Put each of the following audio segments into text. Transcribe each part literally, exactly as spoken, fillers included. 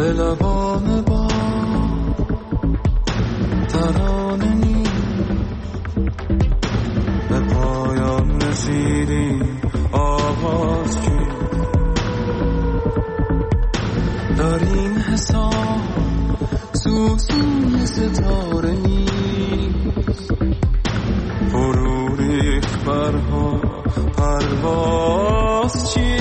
به لبان با ترانه نی به پایان رسیدی آغاز کی داریم حساب سوسوی ستاره نیست فرو ریخت برها پرواز چیست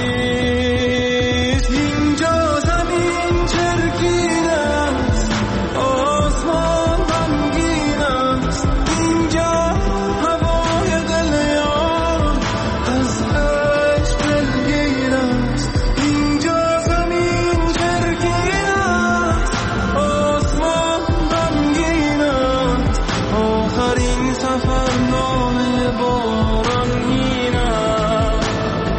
اینجا زمین چرکین است آسمان غمگین است اینجا هوای دلیان از عشق دلگیر است اینجا زمین چرکین است آسمان غمگین است آخرین سفرنامه باران این است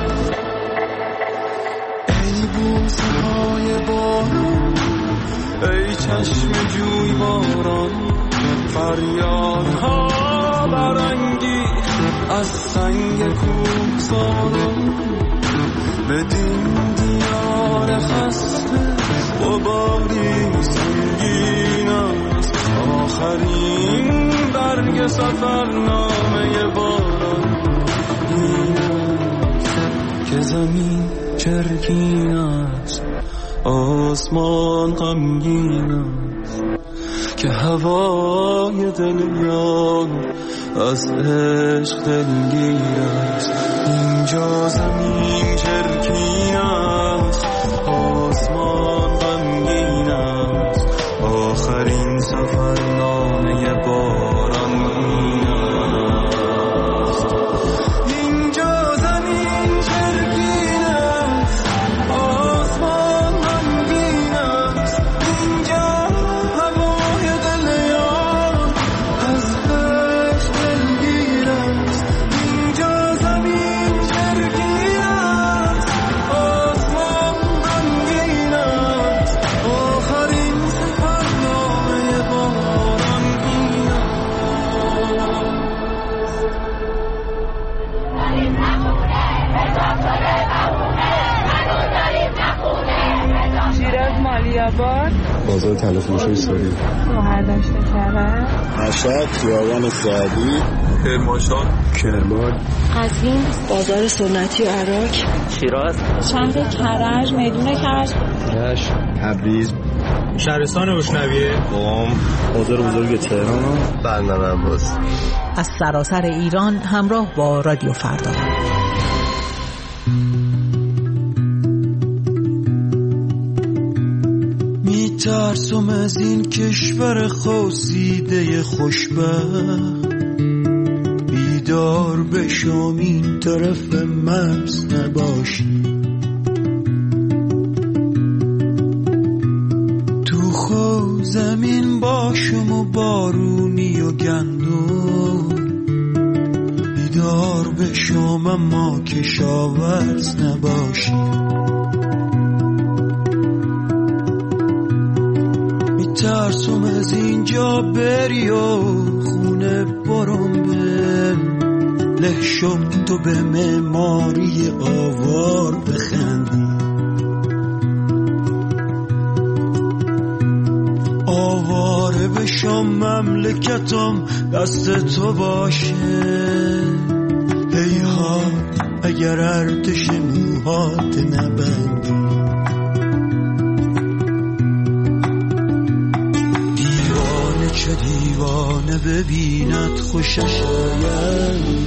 ای بوسه های باران ای چشم جوی باران فریادها برانگی از سنگ کوهساران بدین دیار خسته غباری سنگین است آخرین برگ سفرنامه باران این است که زمین چرکین است آسمان غمگین است که هوای دلیان از عشق دلگیر است اینجا زمین چرکین است آسمان غمگین است آخرین سفرنامه باران این است اینجا زمین چرکین است آسمان غمگین است اینجا هوای دلیان از عشق دلگیر است اینجا زمین چرکین است آسمان غمگین است آخرین سفرنامه باران این شیراز مالیاباد بازار تلفروشی ساری شهرداشت کرد مشهد خیابان سعدی کرمانشاه کرمان قزوین بازار سنتی عراق شیراز شهر کرج میدون کرج رشت تبریز شهرستان روشنویه قم بازار بزرگ تهران بندر عباس از سراسر ایران همراه با رادیو فردا. میترسم از این کشور خواسیده خوشبخت بیدار بشم این طرف مرز نباشی تو خو زمین باشم و بارونی و گندم بیدار بشم اما کشاورز نباشی ترسم از اینجا بری و خونه برم بل لحشم تو به معماری آوار بخندی آواره بشم مملکتم دست تو باشه هیها اگر ارتش موهات نبندی چه دیوانه ببیند خوشش آید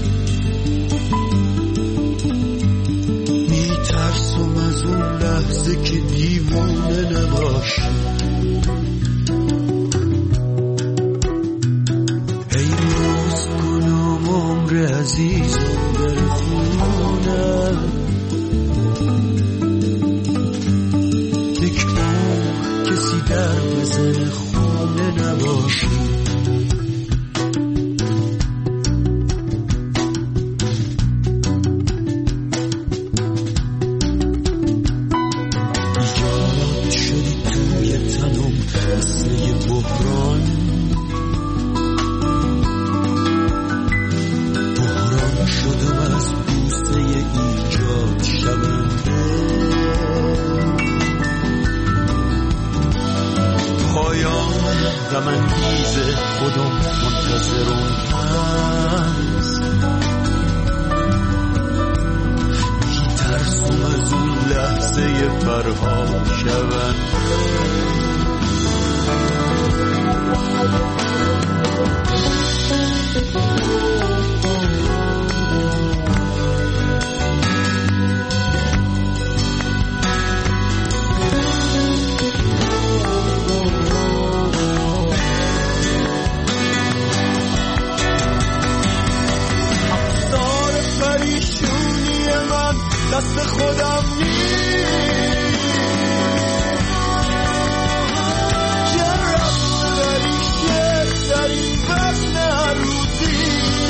میترسم از اون لحظه که دیوانه نباشی ای روز کنم عمر عزیزم در خونه دکتر کسی در بزن خونه نباشی ایجاد شدی توی تنم مثل یه بحران بحران شدم از بوسه ایجاد شونده غم انگیز خودم منتظرم هست، میترسم از اون لحظه فرها شون. دست خودم نیست که رفت داری شد در این وزن عروضی،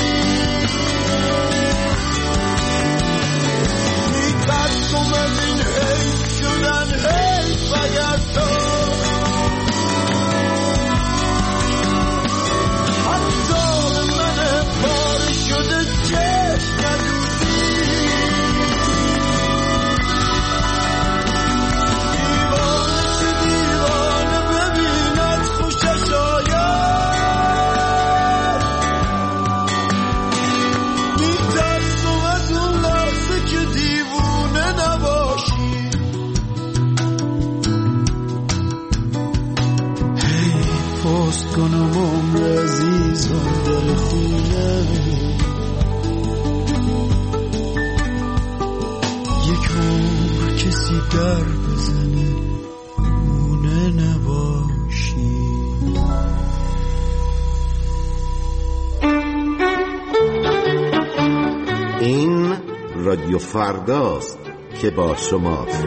میترسم از این حیف شدن حیف اگر تو حتی به من پاره شده چشم ندودی. کنم عمر عزیزم دل خونه، یک عمر کسی در بزنه خونه نباشی. این رادیو فرداست که با شماست.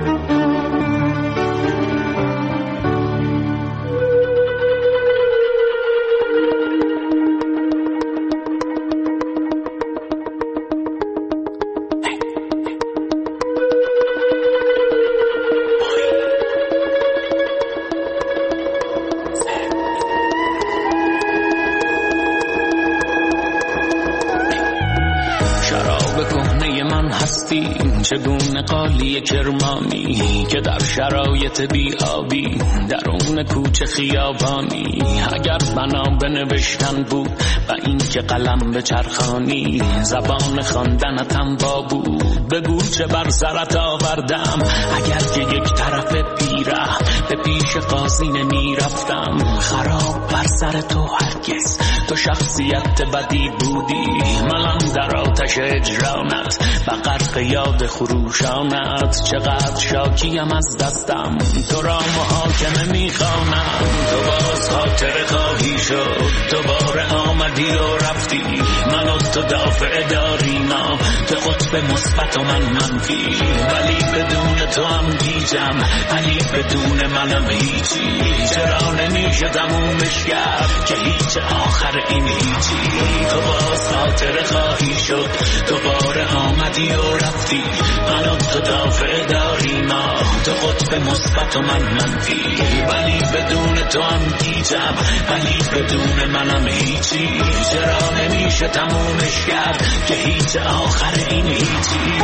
چگونه قالی کرمانی که در شرایط بی‌آبی درون کوچه خیابانی، اگر بنا به نوشتن بود و این که قلم به چرخانی، زبان خواندنتم با بود بگو چه بر سرت آوردم، اگر که یک طرف پیره به پیش قاضی نمی رفتم، خراب بر سر تو هرگز تو شخصیت بدی بودی، منم در آتش اجرانت و غرق یاد خروشانت، چقدر شاکیم از دستم تو را محاکمه میخوانم، تو باز خاطر خواهی شد، دوباره آمدی و رفتی، من و تو دافع داری ما، تو قطب مثبت و من منفی، ولی بدون تو هم گیجم، ولی بدون منم هیچی، چرا نمیشه تمومش کرد که هیچ آخر این هیچی، تو باز خاطر خواهی شد، دوباره آمدی و رفتی، من و تو دافع داری ما، تو قطب مثبت و من منفی، ولی بدون تو هم گیجم، ولی بدون منم هیچی، چرا نمیشه تمومش کرد که هیچ آخر این هیچی.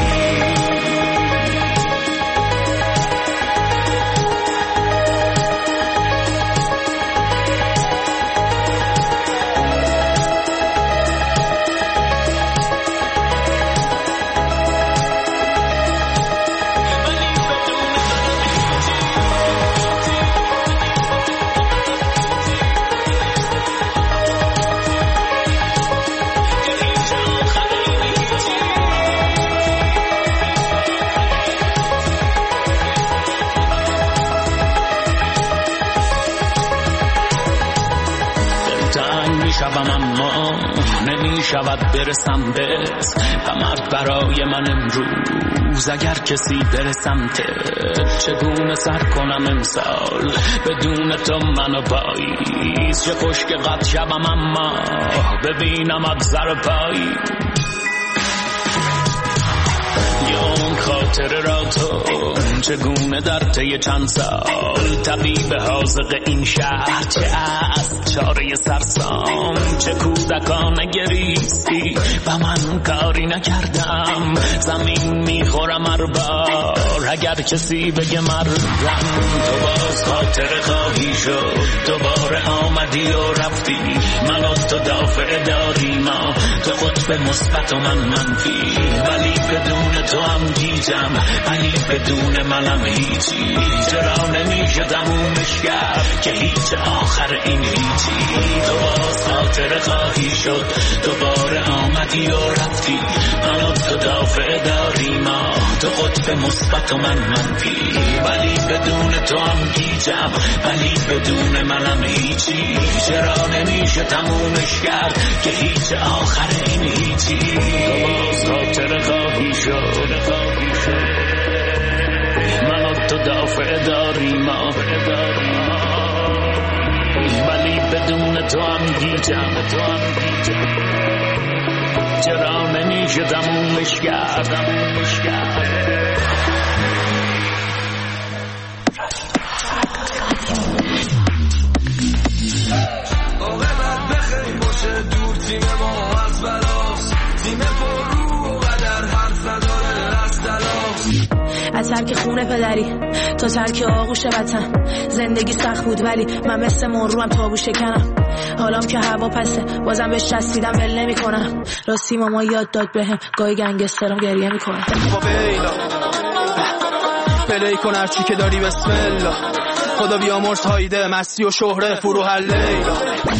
شود برسم بهت غمت برای من امروز، اگر کسی برسم ته چگونه سر کنم امسال بدون تو منو پاییز، چه خوش که قد شبم اما ببینم ات سر پاییز، یه اون خاطر خاطر را تو چگونه در طی چند سال طبیب حاذق این شهر چه از چاره سرسام چه کودکانه گریستی و من کاری نکردم زمین میخورم هر بار اگر کسی بگه مردم تو باز خاطر خواهی شد دوباره آمدی و رفتی من و تو دافع داری ما تو قطب مثبت و من منفی ولی بدون تو هم گیجم ولی بدون منم هیچی چرا نمیشه تمومش کرد که هیچ آخر این هیچی تو باز خاطر خواهی شد دوباره آمدی و رفتی من و تو دافع داری ما تو قطب مثبت و من منفی ولی بدون تو هم گیجم ولی بدون منم هیچی چرا نمیشه تمومش کرد که هیچ آخر این هیچی تو باز خاطر خواهی شد من و تو دافع داری ما ولی بدون تو هم گیجم چرا نمیشه تمومش کرد تیم ما از بلاست تیم پر رو و قدر حرف نداره از دلاست از ترک خونه پدری تا ترک آغوش وطن زندگی سخت بود ولی من مثل مروم تابو شکنم حالام که هوا پسه بازم بهش چسبیدم ول نمی کنم راستی ماما یاد داد بهم گاهی گنگسترم گریه می کنم با بیلا پلی کن هرچی که داری بسم الله خدا بیامرز هایده مستی و شهره فرو هر لیلا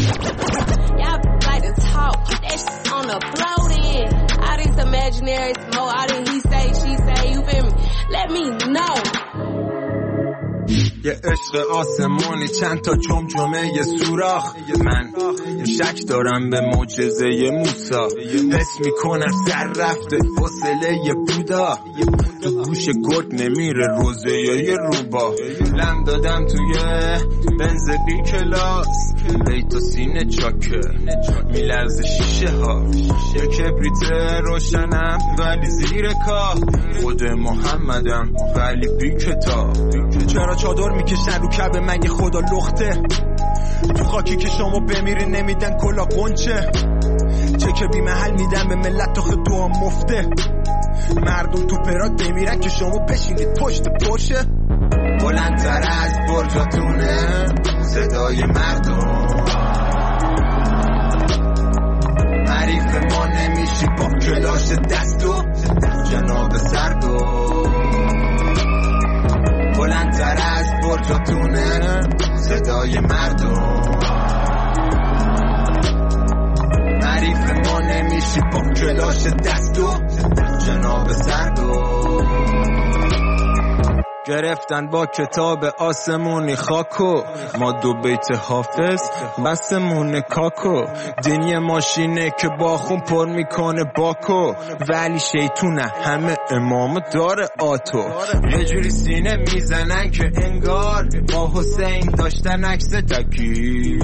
imaginary smoke, I didn't he say, she say, you feel me? Let me know. یه عشق آسمونی چند تا جمجمه یه سوراخ من یه شک دارم به معجزه موسا حس میکنم سر رفته فاصله یه بودا تو گوش گرد نمیره روزه یا یه روبا لم دادم توی بنز بی کلاس بیت و سینه چاکه میلرز شیشه ها یه کبریت روشنم ولی زیر کاه خود محمدم ولی بی کتاب چرا چادر میکشن رو کعبه من یه خدا لخته تو خاکی که شما بمیرین نمیدن کلا قنچه چه که بی محل میدن به ملت آخه دعا مفته مردم تو پراد بمیرن که شما بشینید پشت پشه بلندتر از برجاتونه صدای مردم حریف ما نمیشی با کلاش دستو جناب سردو بلندتر از برجاتونه صدای مردم حریف ما نمیشی با کلاش دستو جناب سردو گرفتن با کتاب آسمونی خاکو ما دو بیت حافظ بسمون کاکو دینی ماشینه که با خون پر میکنه باکو ولی شیطونه همه امام داره آتو یه جوری سینه میزنن که انگار با حسین داشتن عکس تکی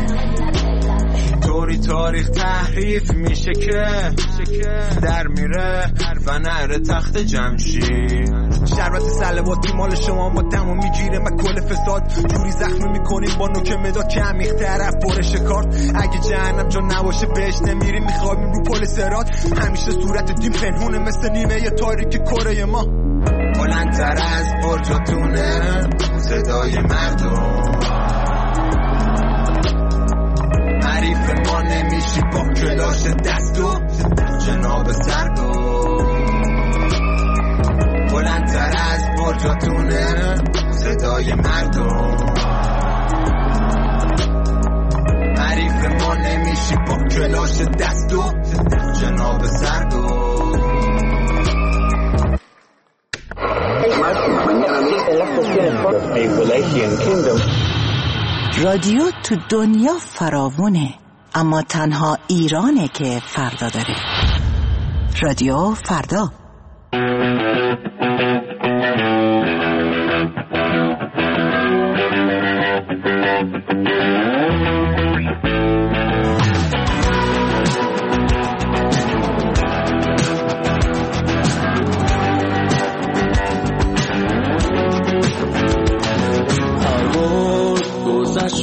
طوری تاریخ تحریف میشه که در میره و نره تخت جمشید شربت سلواتی مال شما ما دمو میگیره من کل فساد جوری زخمی میکنیم با نوک مداد که عمیق طرف برش کارت اگه جهنم جا نباشه بهش نمیریم میخوابیم رو پل سرات همیشه صورت دیم پنهونه مثل نیمه تاریک کره ما بلندتر از برجاتونه صدای مردم حریف ما نمیشی با کلاش دستو جناب سردو بلندتر از برجاتونه صدای مردم حریف ما نمیشی با کلاش دستو جناب سردو رادیو تو دنیا فراوونه اما تنها ایرانه که فردا داره. رادیو فردا.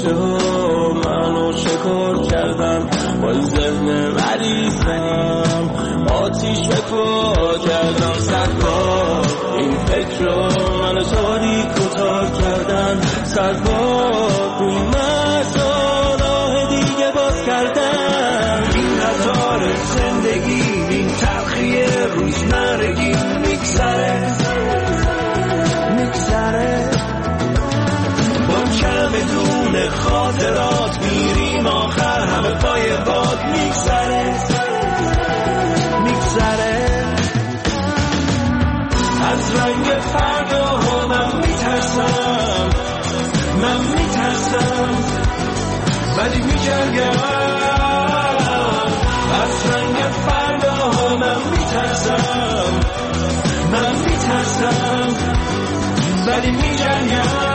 گذشته ها منو شکار کردن، با ذهن مریضم آتیش به پا کردم. صد بار این فکر رو منو تاریک و تار کردن، صد بار روی مرزا راه دیگه باز کردن. این قطار زندگی، این تلخی روزمرگی میگذره میگذره، با چمدون خاطرات میریم آخر همه پای باد. میگذره میگذره از رنگ فردا من میترسم، من میترسم ولی میجنگم. از رنگ فردا من میترسم، من میترسم ولی میجنگم.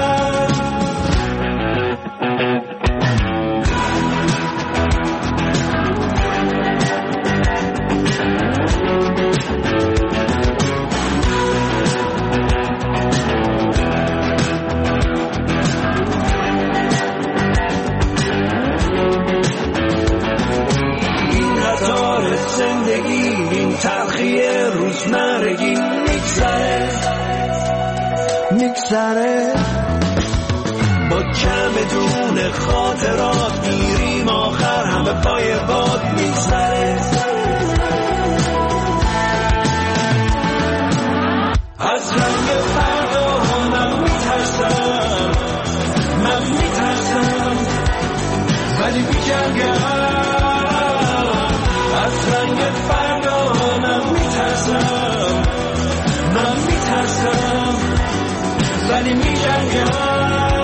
این تلخی روزمرگی میگذره میگذره، با چمدون خاطرات میریم آخر همه پای باد. میگذره از رنگ فردا من میترسم، من میترسم ولی میجنگم. از رنگ فردا من میترسم، من میترسم ولی میجنگم.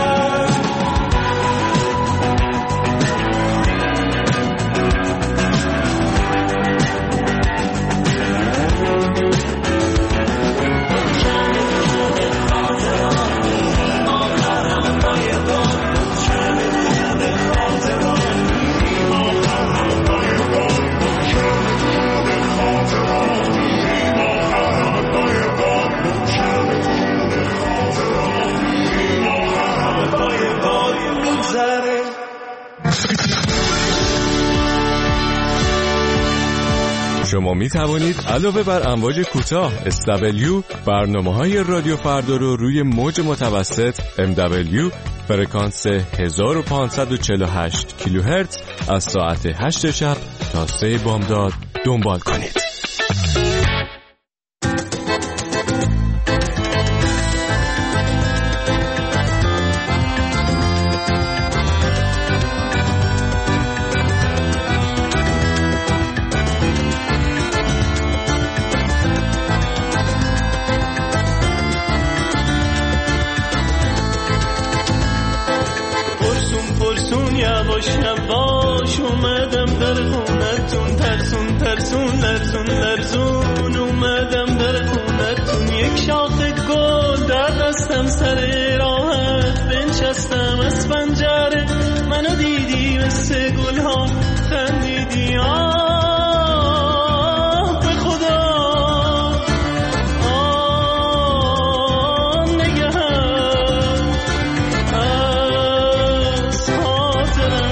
شما می توانید علاوه بر امواج کوتاه اس دبلیو برنامه‌های رادیو فردا رو روی موج متوسط ام دبلیو فرکانس هزار و پانصد و چهل و هشت کیلوهرتز از ساعت هشت شب تا سه بامداد دنبال کنید. باش اومدم در خونتون، ترسون ترسون لرزون لرزون اومدم در خونتون. یک شاخه گل در دستم سر راحت بنشستم از پنجره، منو دیدی مثل گل ها خندیدی. آه به خدا آه نگهم از خاطرم.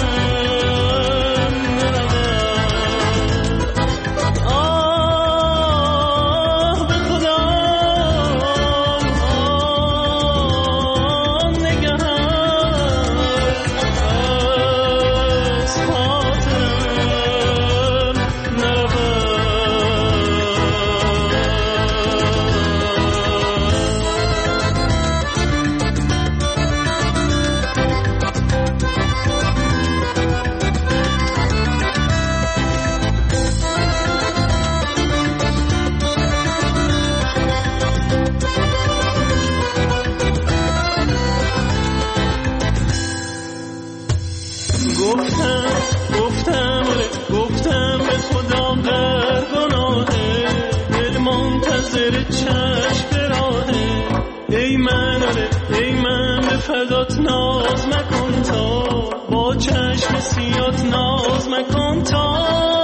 فردات ناز مکن تا با چشم سیات ناز مکن تا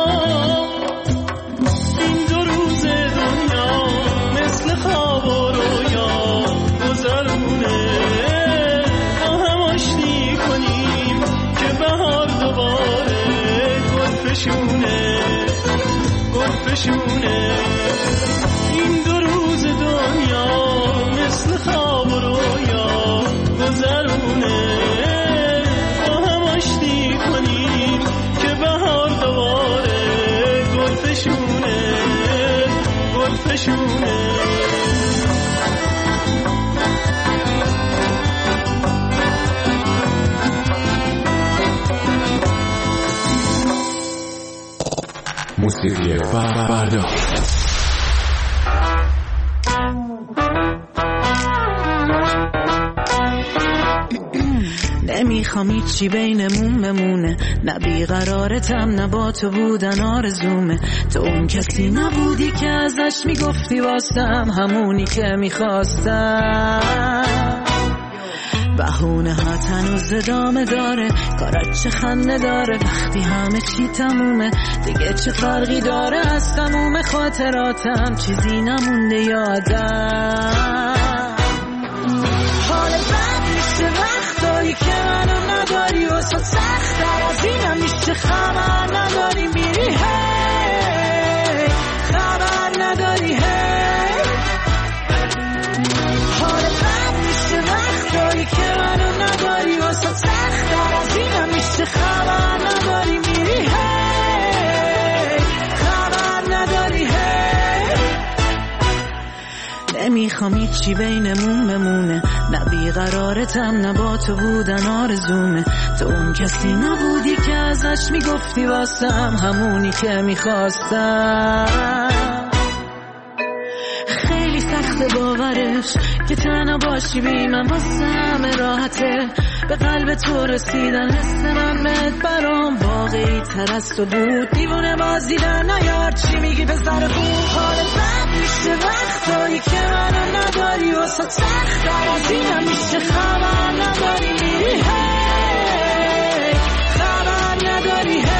این دو روز دنیا مثل خواب و رویا گذرونه با هم آشتی کنی گلفشونه. این دو روز دنیا مثل خواب و رویا گذرونه. با هم آشتی کنیم که بهار دوباره گلفشونه گلفشونه. موسیقی فردا. نمیخوام هیچی بینمون بمونه، نه بیقرارتم نه با تو بودن آرزومه. تو اون کسی نبودی که ازش میگفتی واسم همونی که میخواستم. بهونه ها تنوز ادامه داره، کارات چه خنده داره وقتی همه چی تمومه. دیگه چه فرقی داره از تموم خاطراتم، چیزی نمونده یادم. حال بد میشه وقتایی که منو نداری، واسه سخت‌تر از اینم میشه خبر نداری میری هی خبر نداری هی. حال بد میشه وقتایی که منو نداری، واسه سخت‌تر از اینم میشه خبر نداری میری هی خبر نداری هی. نمیخوام هیچی بینمون بمونه، نه بیقرارتم نه با تو بودن آرزومه. تو اون کسی نبودی که ازش میگفتی واسم همونی که میخواستم. خیلی سخت باورش که تنها باشی بی من واسه همه راحته. به قلب تو رسیدن حس من بهت برام واقعی تر از تو بود. دیوونه بازیدن نیار چی میگی به سر خوب. حال بد میشه وقتایی که منو نداری، واسه سخت‌تر از اینم میشه خبر نداری میری هی خبر نداری هی.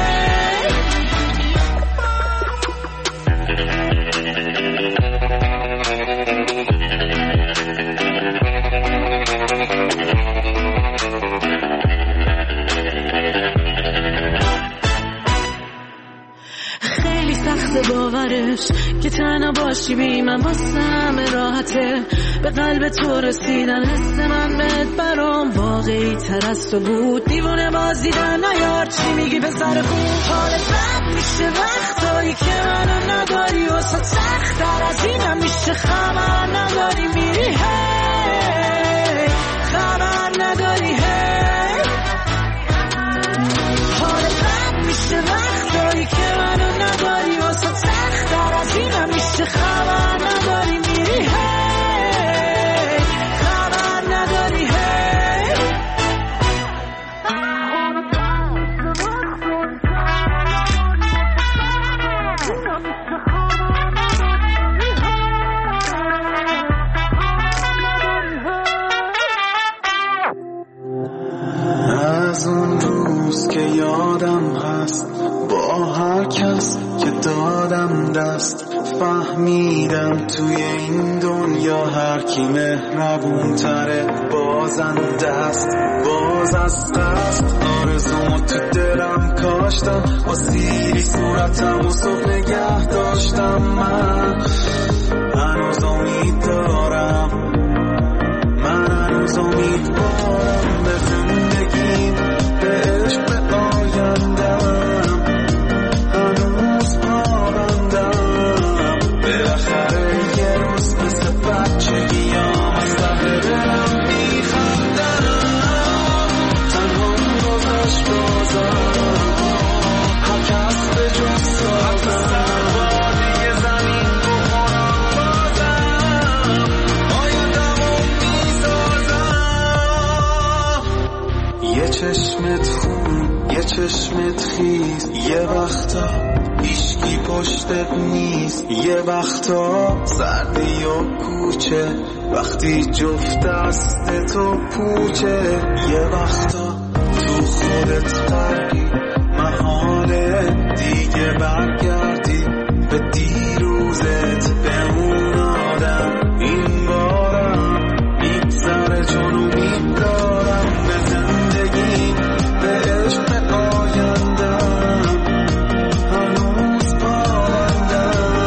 خیلی سخت باورش که تنها باشی بی من واسه همه راحته. به قلب تو رسیدن حس من بهت برام واقعی تر از تو بود. دیوونه بازیدن نیار چی میگی به سر خوب. حال بد میشه وقتایی که منو نداری، واسه سخت‌تر از اینم میشه خبر نداری میری هی خبر نداری هی. حال بد میشه وقتایی که منو نداری، واسه سخت‌تر از اینم میشه خبر نداری میری هی خبر نداری هی. از اون روز که یادم هست با هر کس که دادم دست، فهمیدم توی این دنیا هر کی مهربون تره بازنده است. باز از قصد آرزومو تو دلم کاشتم، با سیری صورتم و صبح نگه داشتم. من هنوز امید دارم، من هنوز امید دارم به زندگیم، به عشق، به آیندم. هنوز پابندم بالاخره یه روز مثل بچگیام از ته دلم میخندم. تنها گذشت بازم هر کس به جز سازم وادی زمین بخورم بازم آیندمو میسازم. یه چشمت خون یه چشمت خیز، یه وقتا هیچکی پشتت نیست، یه وقتا سردی و کوچه وقتی جفت دست تو پوچه، یه وقتا تو خودت غرقی محاله دیگه برگردی به دیروزت، به اون آدم. این بارم میگذره چون امید دارم به زندگی، به عشق، به آیندم. هنوز پابندم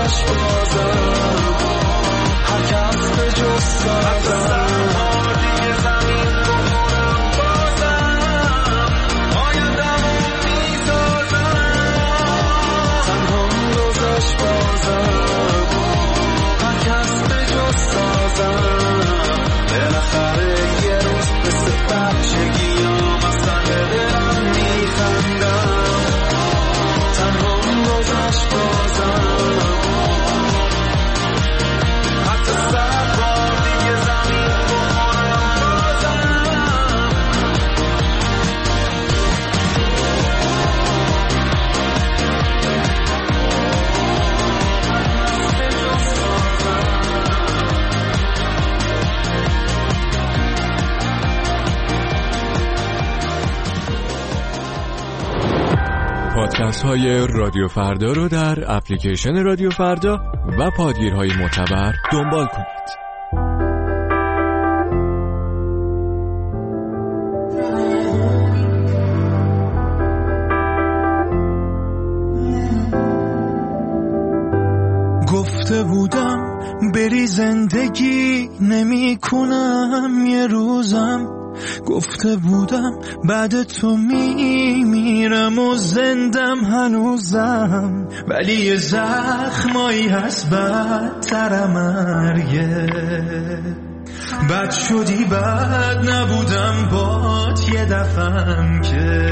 گذشت بازم هر کس به جز سازم دیگه زمین بخورم بازم آیندمو میسازم تنهام گذشت بازم هر کس به جز سازم بالاخره یه روز مثل بچگیام از ته دلم میخندم تنهام گذشت بازم حتی صد بار دیگه زمین بخورم بازم پادکست های رادیو فردا رو در اپلیکیشن رادیو فردا و پادگیرهای معتبر دنبال کنید. گفته بودم بری زندگی نمی کنم یه روزم گفته بودم بعد تو می میرم و زندم هنوزم ولی یه زخمایی هست بدتر مرگه بد شدی بد نبودم بات یه دفعم که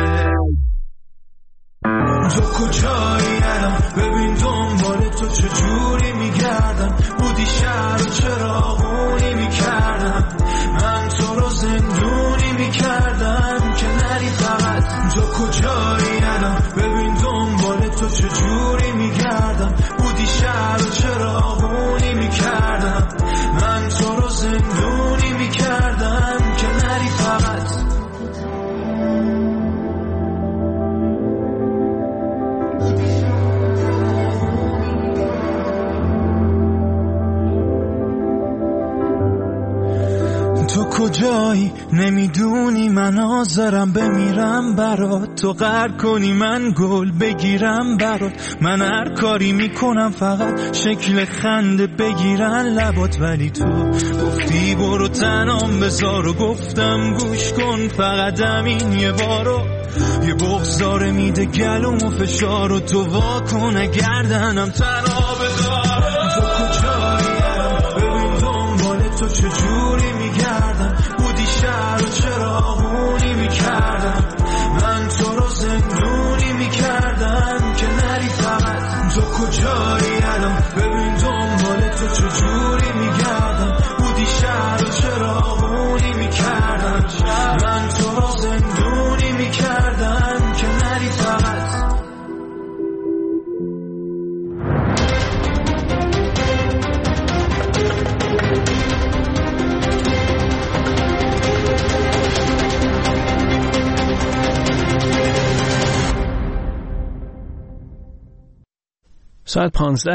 تو کجایی الان ببین دنبال تو چجوری میگردم بودی شهر و چراغونی میکردم من تو رو زندونی میکردم که نری فقط تو کجایی الان ببین دنبال تو چجوری میگردم بودی شهر و چراغونی میکردم من تو رو زندونی میکردم که نری فقط تو کجایی نمیدونی من حاضرم بمیرم برات تو غرق کنی من گل بگیرم برات من هر کاری میکنم فقط شکل خنده بگیرن لبات ولی تو گفتی برو تنام بذار و گفتم گوش کن فقط همین یه بارو یه بغضاره میده گلوم و فشار و تو واکن گردنم تنها بذار تو کجایی ببین دنبال تو چجوری میگردم بودی شهر و چراغونی میکردم من تو رو زندونی میکردم که نری فقط تو کجایی الان ببین دنبال تو چجوری میگردم بودی شهر و چراغونی میکردم من تو رو زندونی میکردم که نری فقط ساعت پانزده